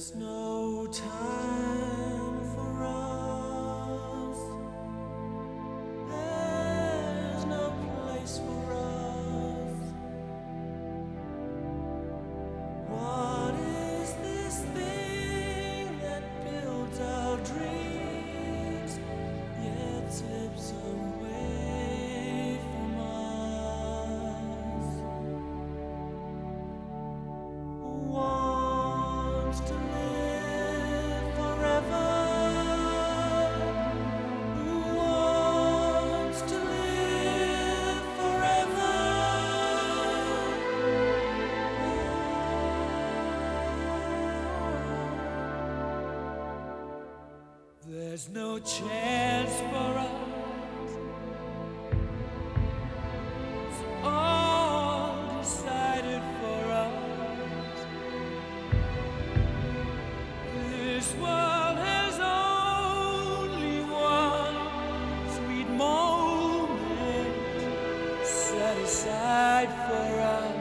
There's no time for us. There's no place for us. What is this thing that builds our dreams yet slips away from us? Wants to live forever. Who wants to live forever? There's no chance for us. It's all decided for us. This world has only one sweet moment set aside for us.